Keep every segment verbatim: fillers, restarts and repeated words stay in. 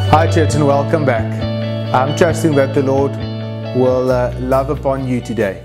Hi church, and welcome back. I'm trusting that the Lord will uh, love upon you today.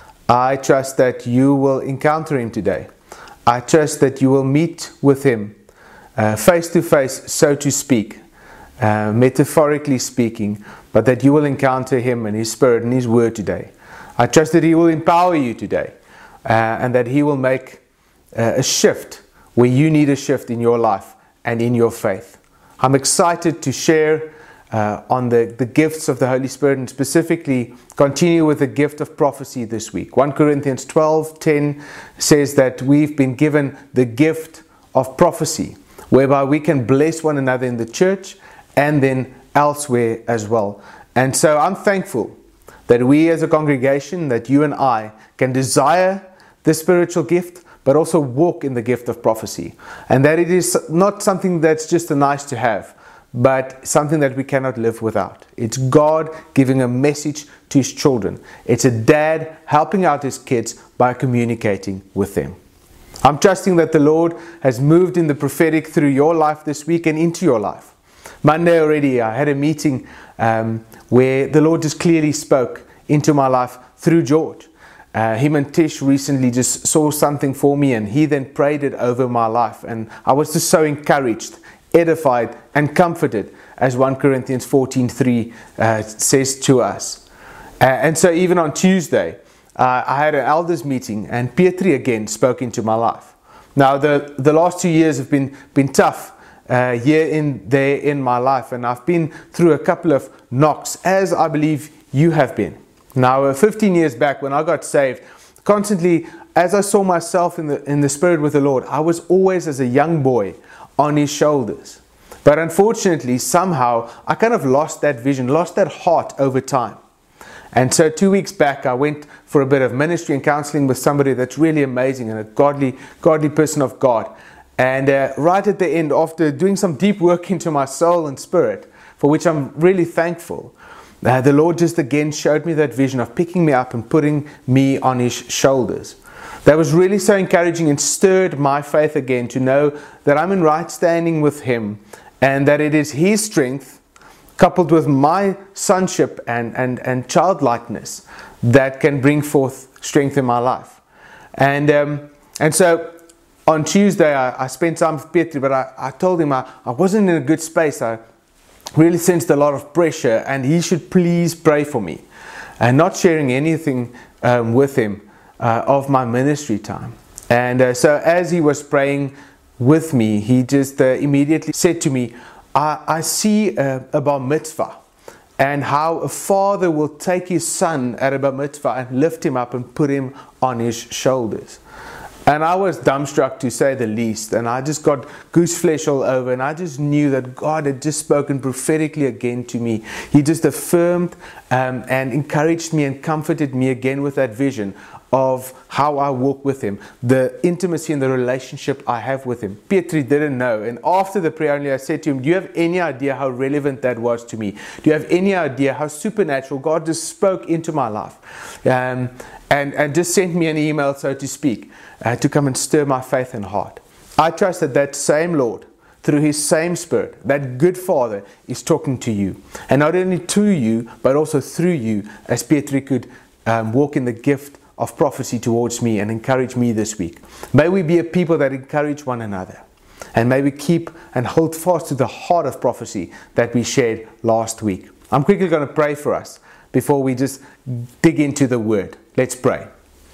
I trust that you will encounter Him today. I trust that you will meet with Him uh, face to face, so to speak, uh, metaphorically speaking, but that you will encounter Him and His Spirit and His Word today. I trust that He will empower you today uh, and that He will make uh, a shift where you need a shift in your life and in your faith. I'm excited to share uh, on the, the gifts of the Holy Spirit, and specifically continue with the gift of prophecy this week. First Corinthians twelve ten says that we've been given the gift of prophecy, whereby we can bless one another in the church and then elsewhere as well. And so I'm thankful that we as a congregation, that you and I can desire this spiritual gift, but also walk in the gift of prophecy. And that it is not something that's just a nice to have, but something that we cannot live without. It's God giving a message to His children. It's a dad helping out his kids by communicating with them. I'm trusting that the Lord has moved in the prophetic through your life this week and into your life. Monday already, I had a meeting um, where the Lord just clearly spoke into my life through George. Uh, him and Tish recently just saw something for me, and he then prayed it over my life, and I was just so encouraged, edified and comforted, as First Corinthians fourteen three uh, says to us. Uh, and so even on Tuesday uh, I had an elders meeting, and Pietri again spoke into my life. Now the, the last two years have been, been tough uh, here in there in my life, and I've been through a couple of knocks, as I believe you have been. Now, fifteen years back when I got saved, constantly, as I saw myself in the, in the Spirit with the Lord, I was always as a young boy on His shoulders. But unfortunately, somehow, I kind of lost that vision, lost that heart over time. And so two weeks back, I went for a bit of ministry and counseling with somebody that's really amazing and a godly, godly person of God. And uh, right at the end, after doing some deep work into my soul and spirit, for which I'm really thankful, Uh, the Lord just again showed me that vision of picking me up and putting me on His shoulders. That was really so encouraging and stirred my faith again to know that I'm in right standing with Him, and that it is His strength coupled with my sonship and, and, and childlikeness that can bring forth strength in my life. And um, and so on Tuesday I, I spent time with Pietri, but I, I told him I, I wasn't in a good space. I really sensed a lot of pressure, and he should please pray for me, and not sharing anything um, with him uh, of my ministry time. And uh, so as he was praying with me, he just uh, immediately said to me, I, I see uh, a bar mitzvah, and how a father will take his son at a bar mitzvah and lift him up and put him on his shoulders. And I was dumbstruck, to say the least, and I just got goose flesh all over, and I just knew that God had just spoken prophetically again to me. He just affirmed um, and encouraged me and comforted me again with that vision of how I walk with Him, the intimacy and the relationship I have with Him. Pietri didn't know, and after the prayer only I said to him, do you have any idea how relevant that was to me? Do you have any idea how supernatural God just spoke into my life? Um, and, and just sent me an email, so to speak, uh, to come and stir my faith and heart. I trust that that same Lord, through His same Spirit, that good Father, is talking to you. And not only to you, but also through you, as Pietri could um, walk in the gift of prophecy towards me and encourage me this week. May we be a people that encourage one another. And may we keep and hold fast to the heart of prophecy that we shared last week. I'm quickly going to pray for us before we just dig into the Word. Let's pray.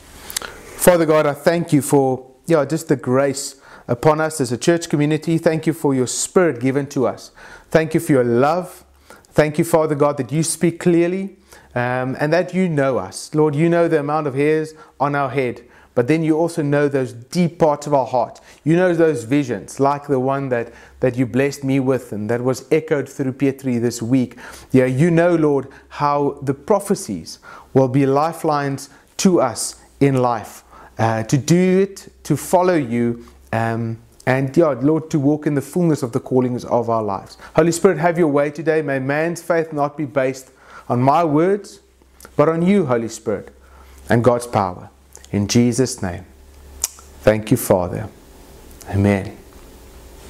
Father God, I thank you for yeah, just the grace upon us as a church community. Thank you for your Spirit given to us. Thank you for your love. Thank you, Father God, that you speak clearly um, and that you know us. Lord, you know the amount of hairs on our head, but then you also know those deep parts of our heart. You know those visions, like the one that, that you blessed me with and that was echoed through Pietri this week. Yeah, you know, Lord, how the prophecies will be lifelines to us in life. Uh, to do it, to follow you, um, and yeah, Lord, to walk in the fullness of the callings of our lives. Holy Spirit, have your way today. May man's faith not be based on my words, but on you, Holy Spirit, and God's power. In Jesus' name. Thank you, Father. Amen.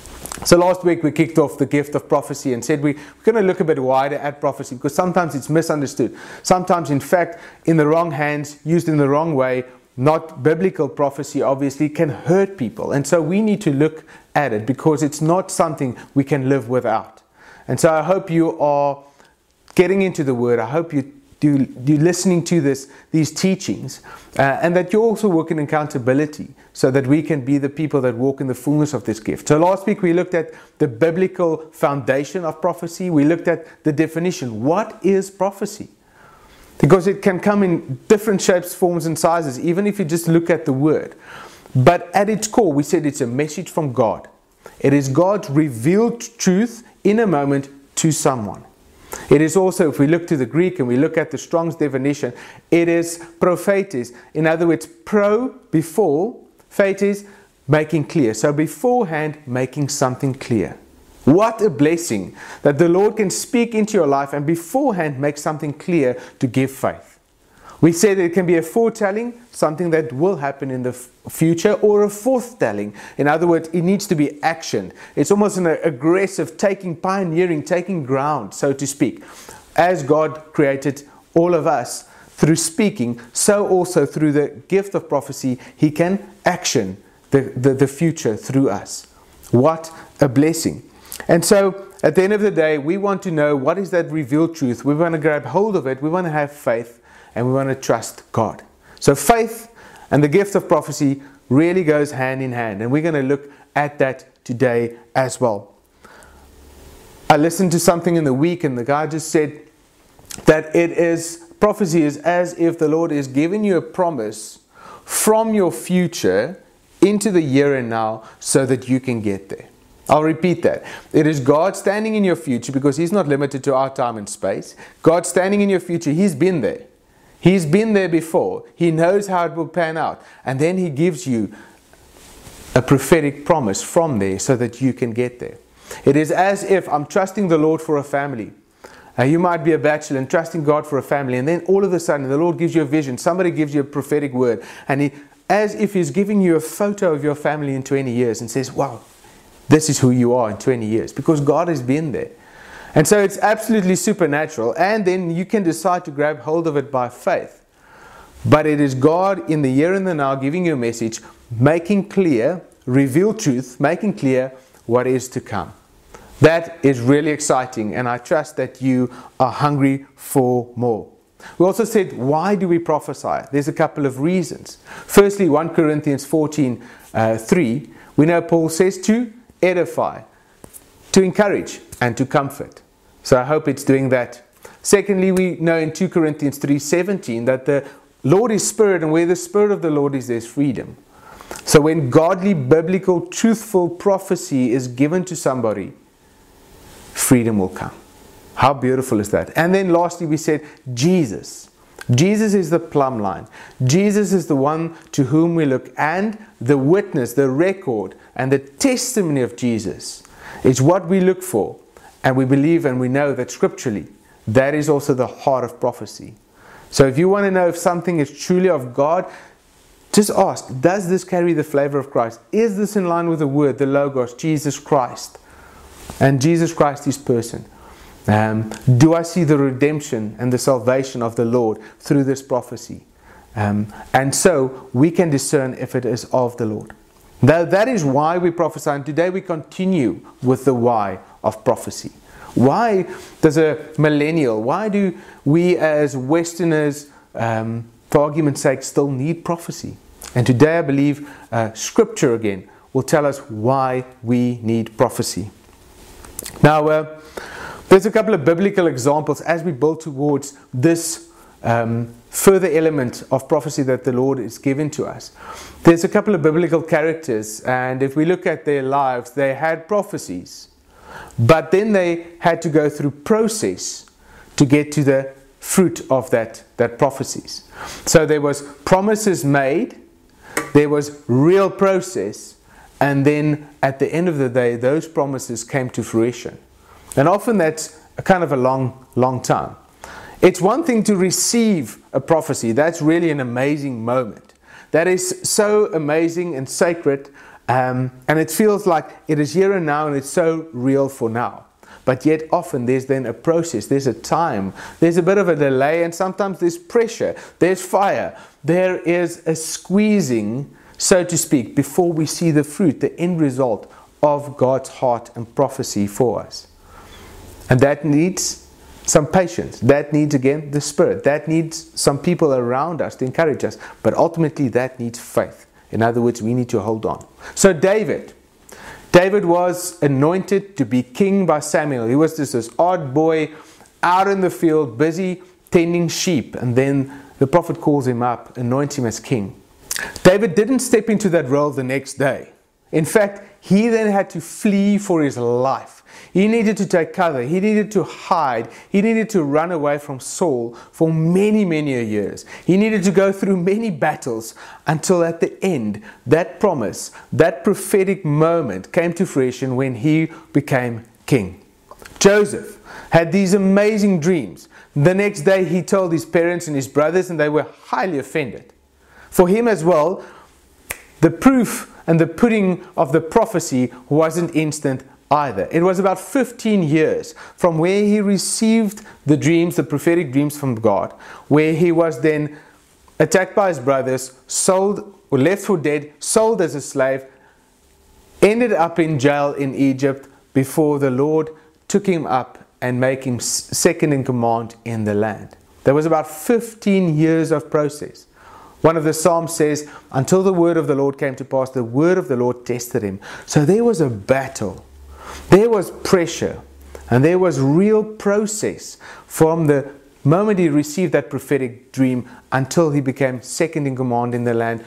So last week we kicked off the gift of prophecy and said we, we're going to look a bit wider at prophecy, because sometimes it's misunderstood. Sometimes, in fact, in the wrong hands, used in the wrong way, not biblical prophecy obviously, can hurt people. And so we need to look at it, because it's not something we can live without. And so I hope you are getting into the Word. I hope you do you listening to this these teachings, uh, and that you also work in accountability, so that we can be the people that walk in the fullness of this gift. So last week we looked at the biblical foundation of prophecy. We looked at the definition. What is prophecy? Because it can come in different shapes, forms and sizes, even if you just look at the word. But at its core, we said it's a message from God. It is God's revealed truth in a moment to someone. It is also, if we look to the Greek and we look at the Strong's definition, it is prophetes. In other words, pro, before, phates, making clear. So beforehand, making something clear. What a blessing that the Lord can speak into your life and beforehand make something clear to give faith. We said it can be a foretelling, something that will happen in the future, or a forthtelling. In other words, it needs to be actioned. It's almost an aggressive, taking, pioneering, taking ground, so to speak. As God created all of us through speaking, so also through the gift of prophecy, He can action the, the, the future through us. What a blessing. And so, at the end of the day, we want to know what is that revealed truth. We want to grab hold of it. We want to have faith. And we want to trust God. So faith and the gift of prophecy really goes hand in hand. And we're going to look at that today as well. I listened to something in the week, and the guy just said that it is, prophecy is as if the Lord is giving you a promise from your future into the here and now so that you can get there. I'll repeat that. It is God standing in your future, because He's not limited to our time and space. God standing in your future, He's been there. He's been there before. He knows how it will pan out. And then He gives you a prophetic promise from there so that you can get there. It is as if I'm trusting the Lord for a family. Uh, you might be a bachelor and trusting God for a family, and then all of a sudden the Lord gives you a vision. Somebody gives you a prophetic word, and He, as if He's giving you a photo of your family in twenty years, and says, wow, this is who you are in twenty years, because God has been there. And so it's absolutely supernatural, and then you can decide to grab hold of it by faith. But it is God in the here and the now giving you a message, making clear, reveal truth, making clear what is to come. That is really exciting, and I trust that you are hungry for more. We also said, why do we prophesy? There's a couple of reasons. Firstly, First Corinthians fourteen, uh, three, we know Paul says to edify, to encourage, and to comfort. So I hope it's doing that. Secondly, we know in Second Corinthians three seventeen that the Lord is Spirit, and where the Spirit of the Lord is, there's freedom. So when godly, biblical, truthful prophecy is given to somebody, freedom will come. How beautiful is that? And then lastly, we said Jesus. Jesus is the plumb line. Jesus is the one to whom we look, and the witness, the record, and the testimony of Jesus is what we look for. And we believe and we know that scripturally, that is also the heart of prophecy. So if you want to know if something is truly of God, just ask, does this carry the flavor of Christ? Is this in line with the Word, the Logos, Jesus Christ? And Jesus Christ is person. Um, do I see the redemption and the salvation of the Lord through this prophecy? Um, and so we can discern if it is of the Lord. Now, that is why we prophesy. And today we continue with the why of prophecy. Why does a millennial, why do we as Westerners, um, for argument's sake, still need prophecy? And today I believe uh, Scripture again will tell us why we need prophecy. Now, uh, there's a couple of biblical examples as we build towards this um, further element of prophecy that the Lord is given to us. There's a couple of biblical characters, and if we look at their lives, they had prophecies. But then they had to go through process to get to the fruit of that, that prophecies. So there was promises made, there was real process, and then at the end of the day, those promises came to fruition. And often that's a kind of a long, long time. It's one thing to receive a prophecy. That's really an amazing moment. That is so amazing and sacred Um, and it feels like it is here and now, and it's so real for now. But yet often there's then a process, there's a time, there's a bit of a delay, and sometimes there's pressure, there's fire, there is a squeezing, so to speak, before we see the fruit, the end result of God's heart and prophecy for us. And that needs some patience. That needs, again, the Spirit. That needs some people around us to encourage us. But ultimately, that needs faith. In other words, we need to hold on. So David. David was anointed to be king by Samuel. He was just this odd boy out in the field, busy tending sheep. And then the prophet calls him up, anoints him as king. David didn't step into that role the next day. In fact, he then had to flee for his life. He needed to take cover. He needed to hide. He needed to run away from Saul for many, many years. He needed to go through many battles until at the end, that promise, that prophetic moment came to fruition when he became king. Joseph had these amazing dreams. The next day he told his parents and his brothers, and they were highly offended. For him as well, the proof and the pudding of the prophecy wasn't instant either. It was about fifteen years from where he received the dreams, the prophetic dreams from God, where he was then attacked by his brothers, sold or left for dead, sold as a slave, ended up in jail in Egypt before the Lord took him up and made him second in command in the land. There was about fifteen years of process. One of the Psalms says, until the word of the Lord came to pass, the word of the Lord tested him. So there was a battle. There was pressure. And there was real process from the moment he received that prophetic dream until he became second in command in the land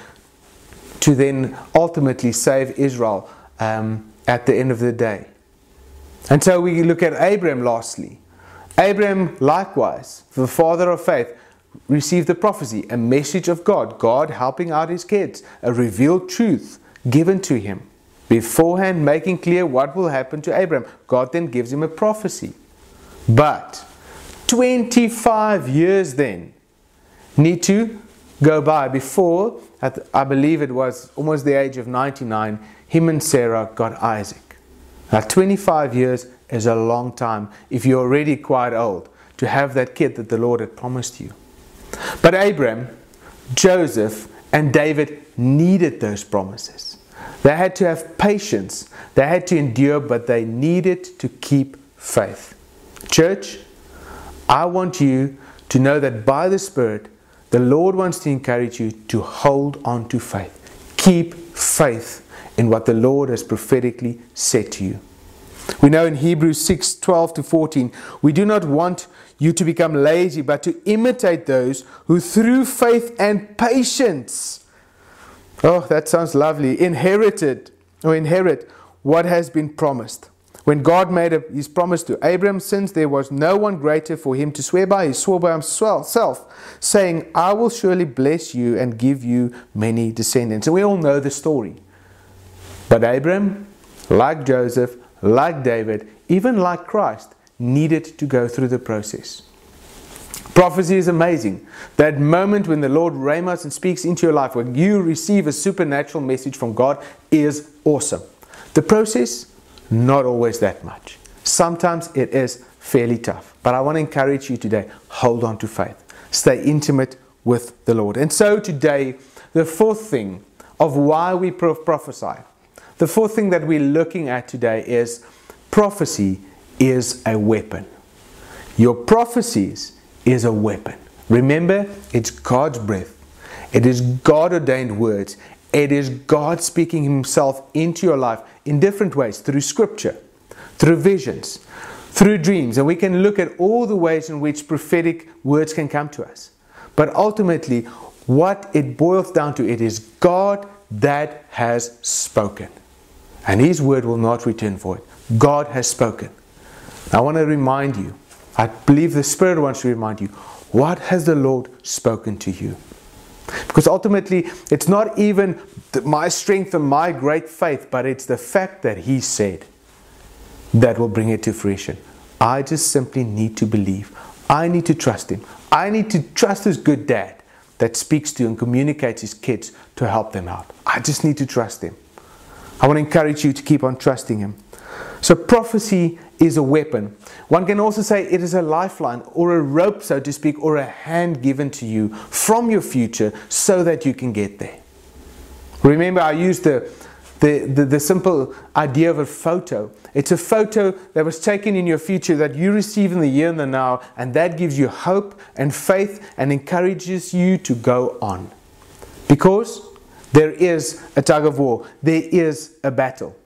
to then ultimately save Israel um, at the end of the day. And so we look at Abraham lastly. Abraham likewise, the father of faith, received the prophecy, a message of God, God helping out his kids, a revealed truth given to him, beforehand making clear what will happen to Abraham. God then gives him a prophecy. But twenty-five years then need to go by before, at the, I believe it was almost the age of ninety-nine, him and Sarah got Isaac. Now twenty-five years is a long time if you're already quite old to have that kid that the Lord had promised you. But Abraham, Joseph, and David needed those promises. They had to have patience. They had to endure, but they needed to keep faith. Church, I want you to know that by the Spirit, the Lord wants to encourage you to hold on to faith. Keep faith in what the Lord has prophetically said to you. We know in Hebrews six, twelve to fourteen, we do not want you to become lazy, but to imitate those who through faith and patience, oh, that sounds lovely, inherited or inherit what has been promised. When God made a, his promise to Abraham, since there was no one greater for him to swear by, he swore by himself, saying, I will surely bless you and give you many descendants. And we all know the story. But Abraham, like Joseph, like David, even like Christ, needed to go through the process. Prophecy is amazing. That moment when the Lord ramos and speaks into your life, when you receive a supernatural message from God, is awesome. The process, not always that much. Sometimes it is fairly tough. But I want to encourage you today, hold on to faith. Stay intimate with the Lord. And so today, the fourth thing of why we prophesy, the fourth thing that we're looking at today is prophecy is a weapon. Your prophecies is a weapon. Remember, it's God's breath. It is God-ordained words. It is God speaking himself into your life in different ways, through scripture, through visions, through dreams. And we can look at all the ways in which prophetic words can come to us. But ultimately, what it boils down to, it is God that has spoken. And his word will not return void. God has spoken. I want to remind you, I believe the Spirit wants to remind you, what has the Lord spoken to you? Because ultimately, it's not even my strength and my great faith, but it's the fact that he said that will bring it to fruition. I just simply need to believe. I need to trust him. I need to trust this good dad that speaks to and communicates his kids to help them out. I just need to trust him. I want to encourage you to keep on trusting Him. So prophecy is a weapon. One can also say it is a lifeline or a rope, so to speak, or a hand given to you from your future so that you can get there. Remember, I used the, the, the, the simple idea of a photo. It's a photo that was taken in your future that you receive in the here and the now, and that gives you hope and faith and encourages you to go on. Because there is a tug of war. There is a battle.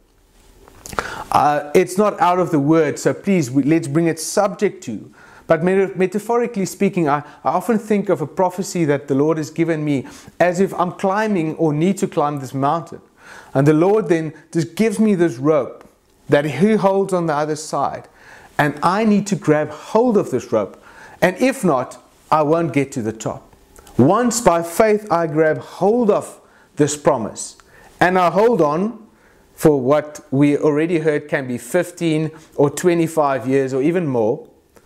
Uh, it's not out of the word, so please, we, let's bring it subject to. But metaphorically speaking, I, I often think of a prophecy that the Lord has given me as if I'm climbing or need to climb this mountain. And the Lord then just gives me this rope that He holds on the other side. And I need to grab hold of this rope. And if not, I won't get to the top. Once by faith I grab hold of this promise, and I hold on for what we already heard can be fifteen or twenty-five years or even more,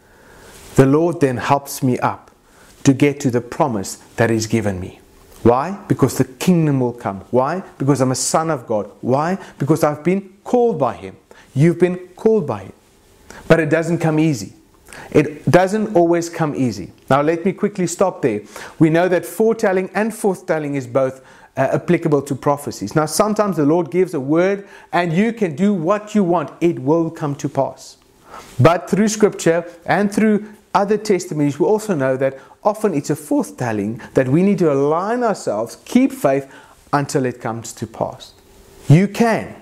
the Lord then helps me up to get to the promise that He's given me. Why? Because the kingdom will come. Why? Because I'm a son of God. Why? Because I've been called by Him. You've been called by Him. But it doesn't come easy. It doesn't always come easy. Now let me quickly stop there. We know that foretelling and forthtelling is both Uh, applicable to prophecies. Now sometimes the Lord gives a word and you can do what you want. It will come to pass. But through Scripture and through other testimonies, we also know that often it's a forthtelling that we need to align ourselves, keep faith until it comes to pass. You can,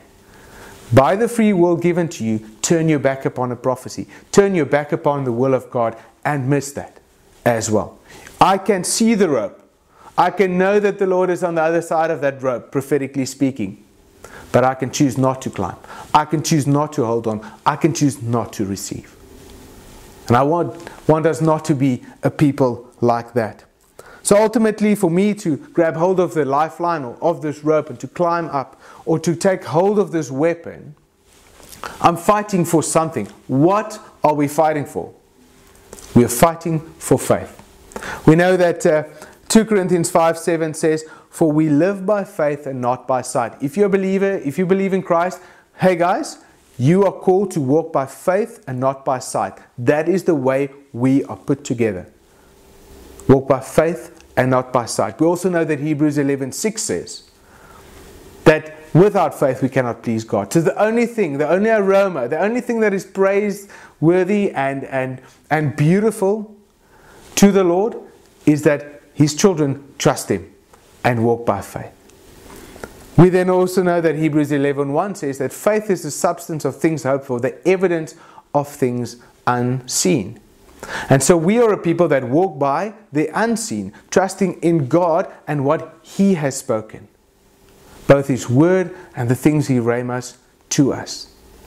by the free will given to you, turn your back upon a prophecy, turn your back upon the will of God and miss that as well. I can see the rope. I can know that the Lord is on the other side of that rope, prophetically speaking. But I can choose not to climb. I can choose not to hold on. I can choose not to receive. And I want, want us not to be a people like that. So ultimately, for me to grab hold of the lifeline or of this rope and to climb up or to take hold of this weapon, I'm fighting for something. What are we fighting for? We are fighting for faith. We know that Uh, Second Corinthians five seven says, "For we live by faith and not by sight." If you're a believer, if you believe in Christ, hey guys, you are called to walk by faith and not by sight. That is the way we are put together. Walk by faith and not by sight. We also know that Hebrews eleven six says that without faith we cannot please God. So the only thing, the only aroma, the only thing that is praiseworthy and, and, and beautiful to the Lord is that His children trust Him and walk by faith. We then also know that Hebrews eleven one says that faith is the substance of things hoped for, the evidence of things unseen. And so we are a people that walk by the unseen, trusting in God and what He has spoken. Both His word and the things He rhemas to us.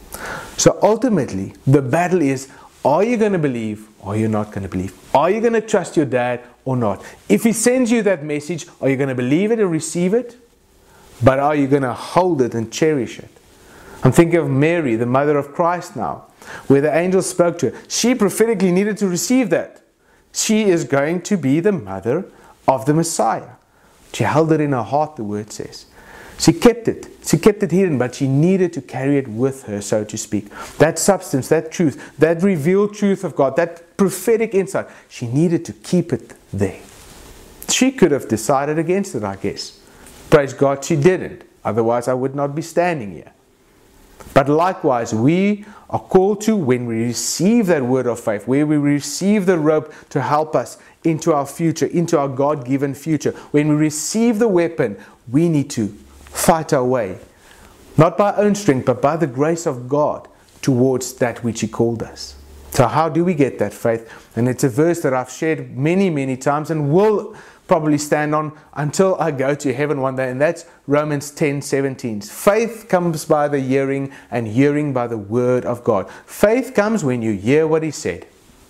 So ultimately, the battle is, are you going to believe or are you not going to believe? Are you going to trust your dad or not? If he sends you that message, are you going to believe it and receive it? But are you going to hold it and cherish it? I'm thinking of Mary, the mother of Christ now, where the angel spoke to her. She prophetically needed to receive that. She is going to be the mother of the Messiah. She held it in her heart, the word says. She kept it. She kept it hidden, but she needed to carry it with her, so to speak. That substance, that truth, that revealed truth of God, that prophetic insight, she needed to keep it there. She could have decided against it, I guess. Praise God, she didn't. Otherwise, I would not be standing here. But likewise, we are called to, when we receive that word of faith, where we receive the rope to help us into our future, into our God-given future, when we receive the weapon, we need to fight our way, not by our own strength, but by the grace of God towards that which He called us. So how do we get that faith? And it's a verse that I've shared many, many times and will probably stand on until I go to heaven one day, and that's Romans ten seventeen. Faith comes by the hearing, and hearing by the word of God. Faith comes when you hear what He said.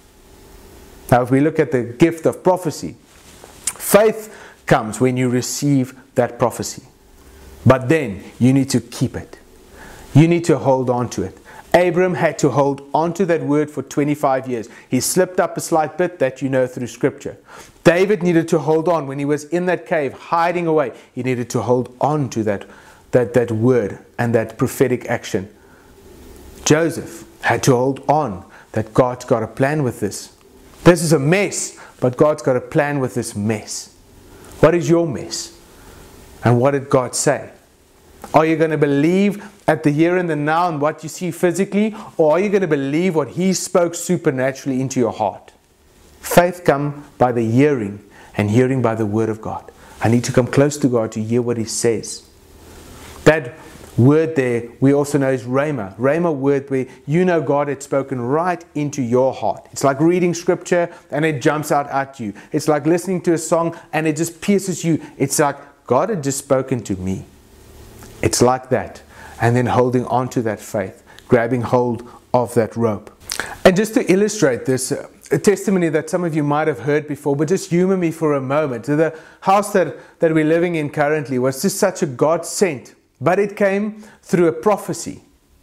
Now if we look at the gift of prophecy, faith comes when you receive that prophecy. But then you need to keep it. You need to hold on to it. Abram had to hold on to that word for twenty-five years. He slipped up a slight bit, that you know through Scripture. David needed to hold on when he was in that cave, hiding away. He needed to hold on to that, that, that word and that prophetic action. Joseph had to hold on that God's got a plan with this. This is a mess, but God's got a plan with this mess. What is your mess? And what did God say? Are you going to believe at the here and the now and what you see physically, or are you going to believe what He spoke supernaturally into your heart? Faith comes by the hearing, and hearing by the Word of God. I need to come close to God to hear what He says. That word there we also know is Rhema. Rhema word where you know God had spoken right into your heart. It's like reading scripture and it jumps out at you. It's like listening to a song and it just pierces you. It's like God had just spoken to me. It's like that. And then holding on to that faith, grabbing hold of that rope. And just to illustrate this, a testimony that some of you might have heard before, but just humor me for a moment. The house that, that we're living in currently was just such a God sent, but it came through a prophecy.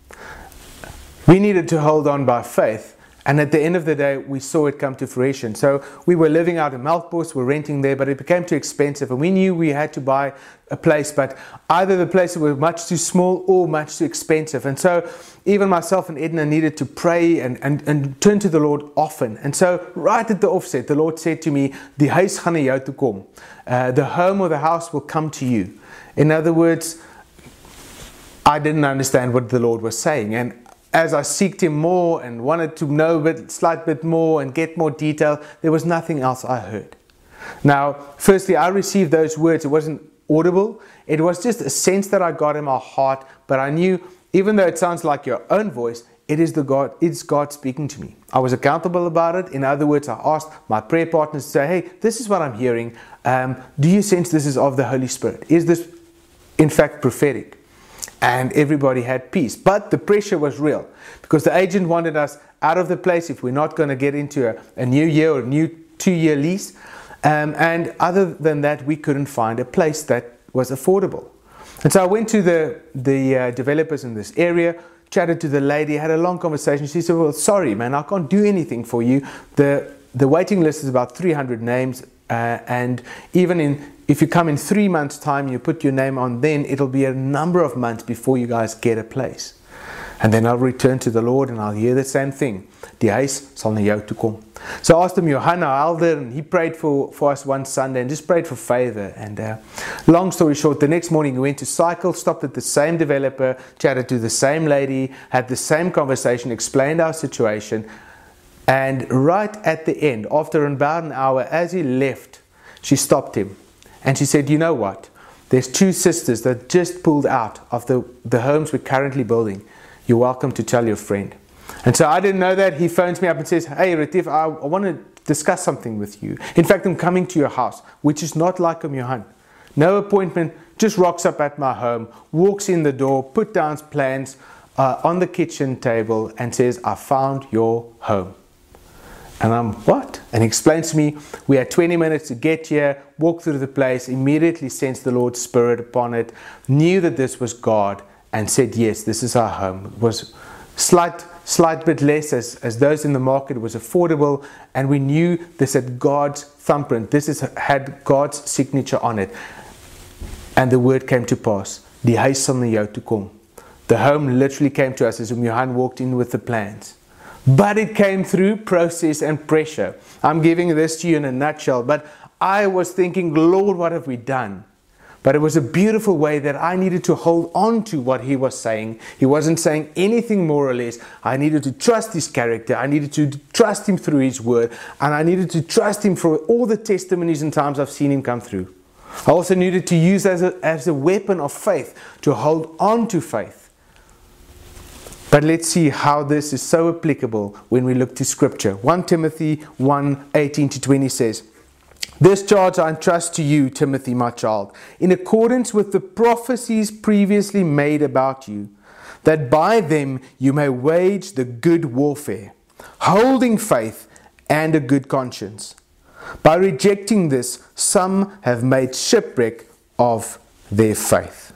We needed to hold on by faith, and at the end of the day, we saw it come to fruition. So we were living out in Melkbos, we're renting there, but it became too expensive, and we knew we had to buy a place, but either the places were much too small or much too expensive. And so even myself and Edna needed to pray and, and, and turn to the Lord often. And so right at the offset, the Lord said to me, "Die huis gaan na jou toe kom." Uh, the home or the house will come to you. In other words, I didn't understand what the Lord was saying. And as I seeked Him more and wanted to know a bit, slight bit more and get more detail, there was nothing else I heard. Now, firstly, I received those words. It wasn't audible. It was just a sense that I got in my heart, but I knew, even though it sounds like your own voice, it is the God, it's God speaking to me. I was accountable about it. In other words, I asked my prayer partners to say, "Hey, this is what I'm hearing. Um, do you sense this is of the Holy Spirit? Is this in fact prophetic?" And everybody had peace. But the pressure was real because the agent wanted us out of the place if we're not going to get into a, a new year or a new two-year lease. Um, and other than that, we couldn't find a place that was affordable. And so I went to the, the uh, developers in this area, chatted to the lady, had a long conversation. She said, "Well, sorry, man, I can't do anything for you. The, the waiting list is about three hundred names. Uh, and even in if you come in three months' time, you put your name on, then it'll be a number of months before you guys get a place. And then I'll return to the Lord and I'll hear the same thing. Die huis sal na jou toe kom." So I asked him, Johanna Helder, and he prayed for, for us one Sunday and just prayed for favor. And uh, long story short, the next morning we went to cycle, stopped at the same developer, chatted to the same lady, had the same conversation, explained our situation. And right at the end, after about an hour, as he left, she stopped him. And she said, "You know what? There's two sisters that just pulled out of the, the homes we're currently building. You're welcome to tell your friend." And so I didn't know that. He phones me up and says, "Hey, Retief, I, I want to discuss something with you. In fact, I'm coming to your house," which is not like him, Johan. No appointment, just rocks up at my home, walks in the door, put down plans uh, on the kitchen table and says, "I found your home." And I'm, "What?" And he explains to me, we had twenty minutes to get here, walk through the place, immediately sensed the Lord's Spirit upon it, knew that this was God, and said, "Yes, this is our home." It was slight, slight bit less as, as those in the market. It was affordable, and we knew this had God's thumbprint. This is, had God's signature on it. And the word came to pass. Die huis sal na jou toe kom. The home literally came to us as Johan walked in with the plans. But it came through process and pressure. I'm giving this to you in a nutshell, but I was thinking, Lord, what have we done? But it was a beautiful way that I needed to hold on to what He was saying. He wasn't saying anything more or less. I needed to trust His character. I needed to trust Him through His word. And I needed to trust Him for all the testimonies and times I've seen Him come through. I also needed to use as a, as a weapon of faith to hold on to faith. But let's see how this is so applicable when we look to Scripture. First Timothy one, eighteen to twenty says, "This charge I entrust to you, Timothy, my child, in accordance with the prophecies previously made about you, that by them you may wage the good warfare, holding faith and a good conscience. By rejecting this, some have made shipwreck of their faith."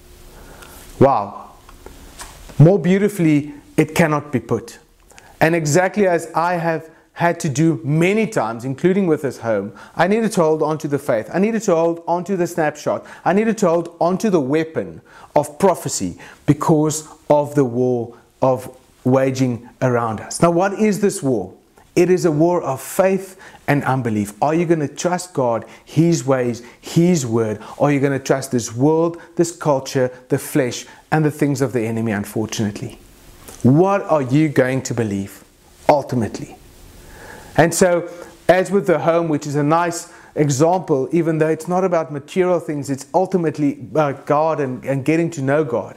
Wow. More beautifully, it cannot be put. And exactly as I have had to do many times, including with his home, I needed to hold on to the faith. I needed to hold on to the snapshot. I needed to hold on to the weapon of prophecy because of the war of waging around us. Now, what is this war? It is a war of faith and unbelief. Are you going to trust God, His ways, His word? Or are you going to trust this world, this culture, the flesh, and the things of the enemy, unfortunately? What are you going to believe ultimately? And so, as with the home, which is a nice example, even though it's not about material things, it's ultimately about God and, and getting to know God.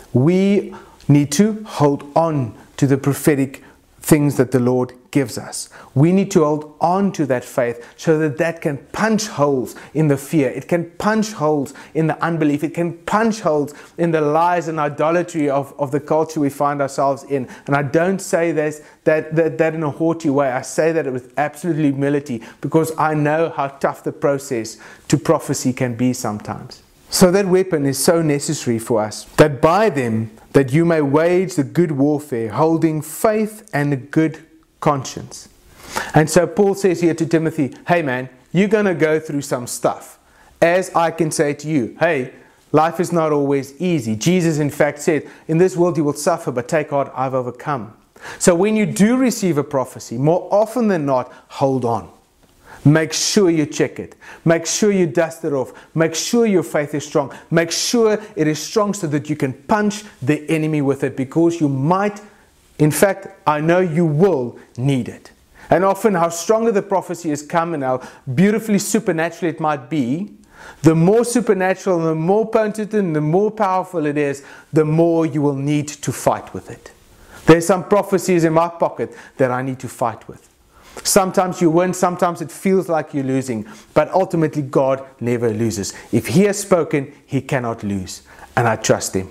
We need to hold on to the prophetic things that the Lord gives us. We need to hold on to that faith so that that can punch holes in the fear. It can punch holes in the unbelief. It can punch holes in the lies and idolatry of, of the culture we find ourselves in. And I don't say this, that, that, that in a haughty way. I say that with absolute humility because I know how tough the process to prophecy can be sometimes. So that weapon is so necessary for us, that by them that you may wage the good warfare, holding faith and a good conscience. And so Paul says here to Timothy, hey man, you're going to go through some stuff. As I can say to you, hey, life is not always easy. Jesus in fact said, in this world you will suffer, but take heart, I've overcome. So when you do receive a prophecy, more often than not, hold on. Make sure you check it. Make sure you dust it off. Make sure your faith is strong. Make sure it is strong so that you can punch the enemy with it, because you might, in fact, I know you will need it. And often how stronger the prophecy has come and how beautifully supernatural it might be, the more supernatural, the more potent and the more powerful it is, the more you will need to fight with it. There's some prophecies in my pocket that I need to fight with. Sometimes you win, sometimes it feels like you're losing, but ultimately God never loses. If He has spoken, He cannot lose, and I trust Him.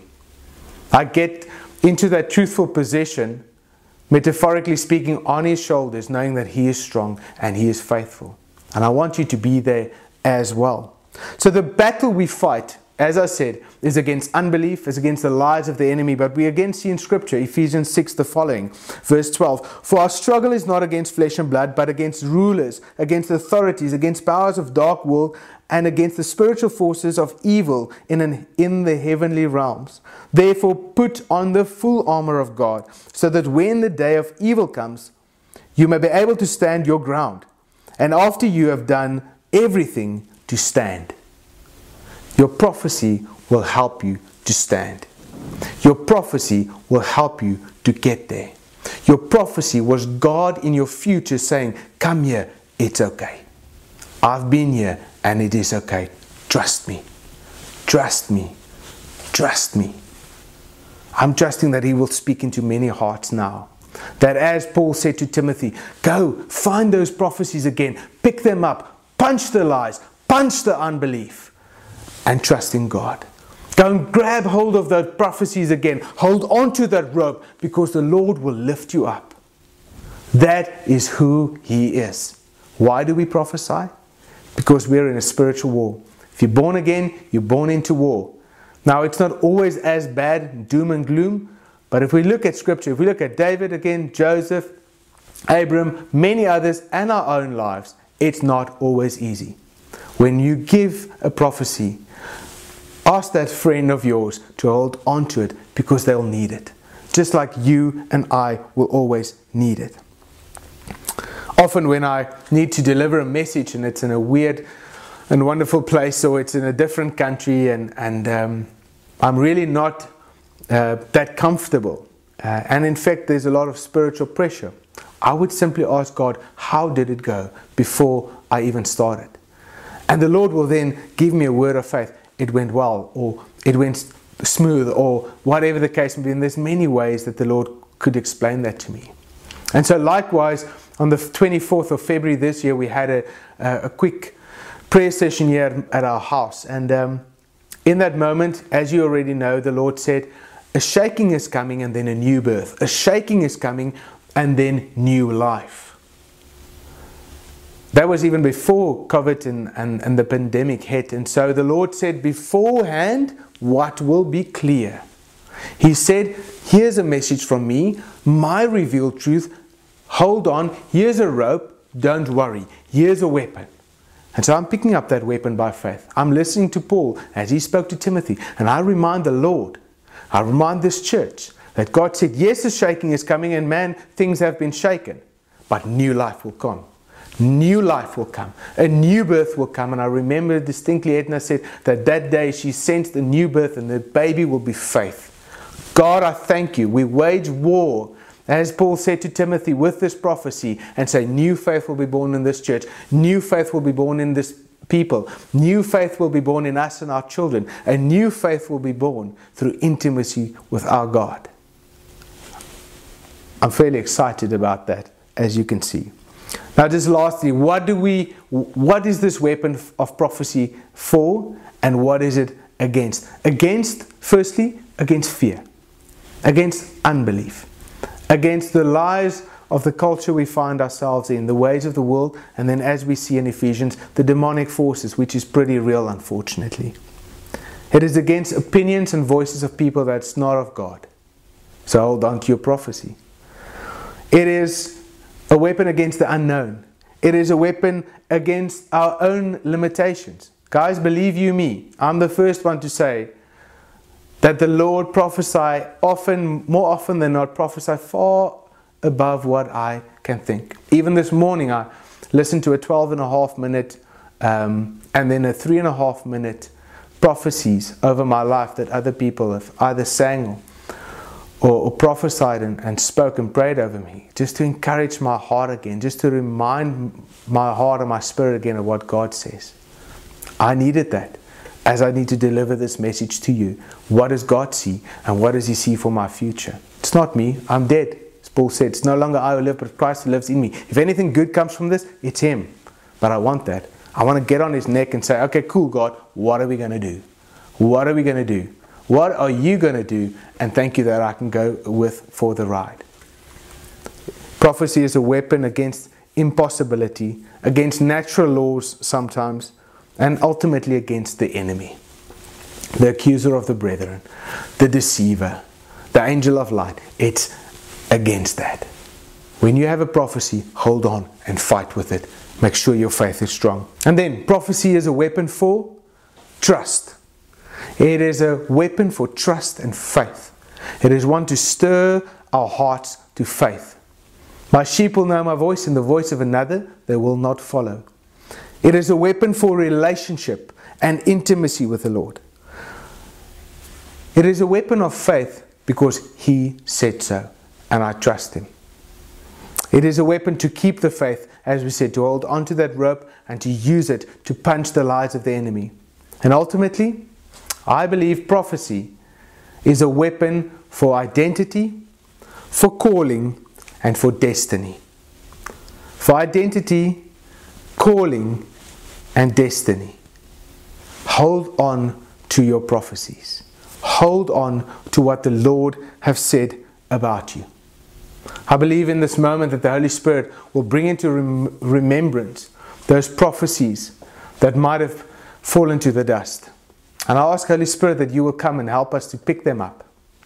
I get into that truthful position, metaphorically speaking, on His shoulders, knowing that He is strong and He is faithful. And I want you to be there as well. So the battle we fight, as I said, is against unbelief, is against the lies of the enemy. But we again see in Scripture, Ephesians six, the following, verse twelve. For our struggle is not against flesh and blood, but against rulers, against authorities, against powers of dark world, and against the spiritual forces of evil in, an, in the heavenly realms. Therefore put on the full armor of God, so that when the day of evil comes, you may be able to stand your ground. And after you have done everything, to stand. Your prophecy will help you to stand. Your prophecy will help you to get there. Your prophecy was God in your future saying, come here, it's okay. I've been here and it is okay. Trust me. Trust me. Trust me. I'm trusting that He will speak into many hearts now. That as Paul said to Timothy, go find those prophecies again. Pick them up. Punch the lies. Punch the unbelief. And trust in God. Go and grab hold of those prophecies again. Hold on to that rope, because the Lord will lift you up. That is who He is. Why do we prophesy? Because we're in a spiritual war. If you're born again, you're born into war. Now, it's not always as bad, doom and gloom. But if we look at Scripture, if we look at David again, Joseph, Abram, many others, and our own lives, it's not always easy. When you give a prophecy, ask that friend of yours to hold on to it, because they'll need it. Just like you and I will always need it. Often when I need to deliver a message and it's in a weird and wonderful place, or it's in a different country, and, and um, I'm really not uh, that comfortable. Uh, and in fact, there's a lot of spiritual pressure. I would simply ask God, how did it go before I even started? And the Lord will then give me a word of faith. It went well, or it went smooth, or whatever the case may be. And there's many ways that the Lord could explain that to me. And so likewise, on the twenty-fourth of February this year, we had a, a quick prayer session here at our house. And um, in that moment, as you already know, the Lord said, a shaking is coming and then a new birth. A shaking is coming and then new life. That was even before COVID and, and, and the pandemic hit. And so the Lord said beforehand what will be clear. He said, here's a message from me, my revealed truth. Hold on. Here's a rope. Don't worry. Here's a weapon. And so I'm picking up that weapon by faith. I'm listening to Paul as he spoke to Timothy. And I remind the Lord, I remind this church that God said, yes, the shaking is coming, and man, things have been shaken. But new life will come. New life will come. A new birth will come. And I remember distinctly Edna said that that day she sensed a new birth, and the baby will be faith. God, I thank you. We wage war, as Paul said to Timothy, with this prophecy, and say new faith will be born in this church. New faith will be born in this people. New faith will be born in us and our children. A new faith will be born through intimacy with our God. I'm fairly excited about that, as you can see. Now, just lastly, what do we? What is this weapon of prophecy for, and what is it against? Against, firstly, against fear, against unbelief, against the lies of the culture we find ourselves in, the ways of the world, and then, as we see in Ephesians, the demonic forces, which is pretty real, unfortunately. It is against opinions and voices of people that's not of God. So hold on to your prophecy. It is a weapon against the unknown. It is a weapon against our own limitations. Guys, believe you me, I'm the first one to say that the Lord prophesy often, more often than not, prophesy far above what I can think. Even this morning I listened to a twelve and a half minute um, and then a three and a half minute prophecies over my life that other people have either sang or Or, or prophesied and, and spoke and prayed over me, just to encourage my heart again, just to remind my heart and my spirit again of what God says. I needed that as I need to deliver this message to you. What does God see, and what does He see for my future? It's not me, I'm dead. As Paul said, it's no longer I who live, but Christ who lives in me. If anything good comes from this, it's Him. But I want that. I want to get on His neck and say, okay, cool, God, what are we going to do? What are we going to do? What are you going to do? And thank you that I can go with for the ride. Prophecy is a weapon against impossibility, against natural laws sometimes, and ultimately against the enemy, the accuser of the brethren, the deceiver, the angel of light. It's against that. When you have a prophecy, hold on and fight with it. Make sure your faith is strong. And then prophecy is a weapon for trust. It is a weapon for trust and faith. It is one to stir our hearts to faith. My sheep will know my voice, and the voice of another they will not follow. It is a weapon for relationship and intimacy with the Lord. It is a weapon of faith because He said so, and I trust Him. It is a weapon to keep the faith, as we said, to hold onto that rope and to use it to punch the lies of the enemy. And ultimately, I believe prophecy is a weapon for identity, for calling, and for destiny. For identity, calling, and destiny. Hold on to your prophecies. Hold on to what the Lord has said about you. I believe in this moment that the Holy Spirit will bring into rem- remembrance those prophecies that might have fallen to the dust. And I ask, Holy Spirit, that you will come and help us to pick them up.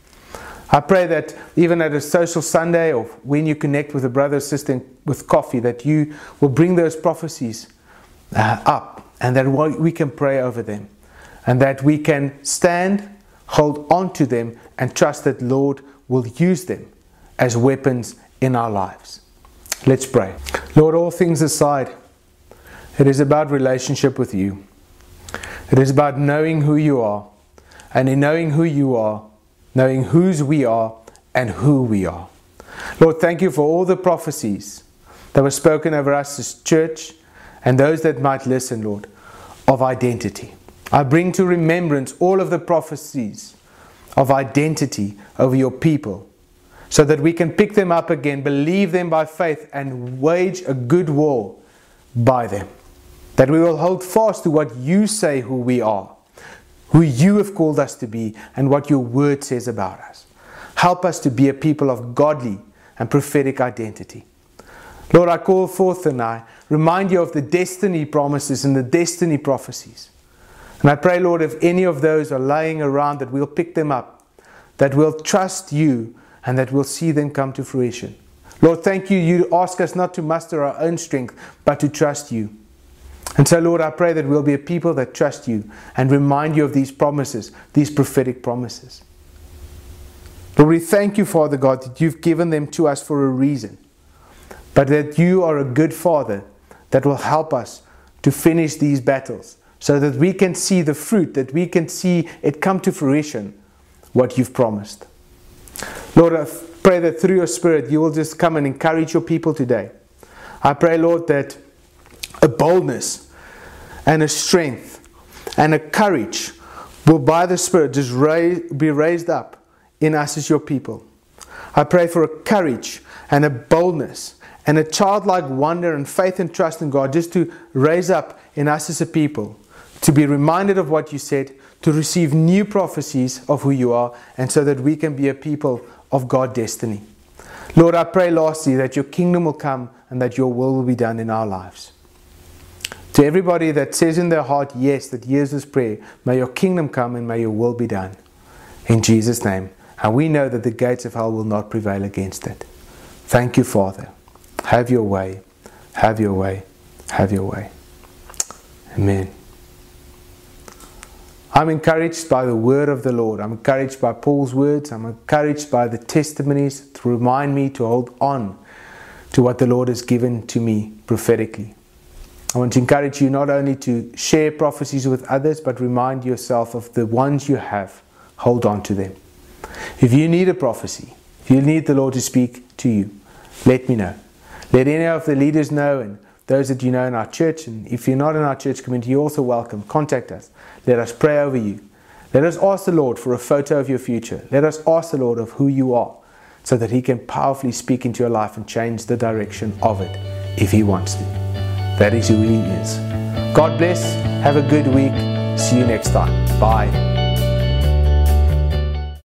I pray that even at a social Sunday, or when you connect with a brother or sister with coffee, that you will bring those prophecies uh, up, and that we can pray over them, and that we can stand, hold on to them, and trust that Lord will use them as weapons in our lives. Let's pray. Lord, all things aside, it is about relationship with you. It is about knowing who you are, and in knowing who you are, knowing whose we are and who we are. Lord, thank you for all the prophecies that were spoken over us as church and those that might listen, Lord, of identity. I bring to remembrance all of the prophecies of identity over your people, so that we can pick them up again, believe them by faith, and wage a good war by them. That we will hold fast to what you say who we are, who you have called us to be, and what your word says about us. Help us to be a people of godly and prophetic identity. Lord, I call forth and I remind you of the destiny promises and the destiny prophecies. And I pray, Lord, if any of those are lying around, that we'll pick them up, that we'll trust you, and that we'll see them come to fruition. Lord, thank you. You ask us not to muster our own strength, but to trust you. And so, Lord, I pray that we'll be a people that trust you and remind you of these promises, these prophetic promises. Lord, we thank you, Father God, that you've given them to us for a reason, but that you are a good Father that will help us to finish these battles so that we can see the fruit, that we can see it come to fruition, what you've promised. Lord, I pray that through your Spirit you will just come and encourage your people today. I pray, Lord, that a boldness and a strength and a courage will by the Spirit just raise, be raised up in us as your people. I pray for a courage and a boldness and a childlike wonder and faith and trust in God just to raise up in us as a people, to be reminded of what you said, to receive new prophecies of who you are, and so that we can be a people of God's destiny. Lord, I pray lastly that your kingdom will come and that your will will be done in our lives. To everybody that says in their heart, yes, that hears this prayer, may your kingdom come and may your will be done. In Jesus' name. And we know that the gates of hell will not prevail against it. Thank you, Father. Have your way. Have your way. Have your way. Amen. I'm encouraged by the word of the Lord. I'm encouraged by Paul's words. I'm encouraged by the testimonies to remind me to hold on to what the Lord has given to me prophetically. I want to encourage you not only to share prophecies with others, but remind yourself of the ones you have. Hold on to them. If you need a prophecy, if you need the Lord to speak to you, let me know. Let any of the leaders know, and those that you know in our church. And if you're not in our church community, you're also welcome. Contact us. Let us pray over you. Let us ask the Lord for a photo of your future. Let us ask the Lord of who you are, so that He can powerfully speak into your life and change the direction of it if He wants to. That is who He is. God bless. Have a good week. See you next time. Bye.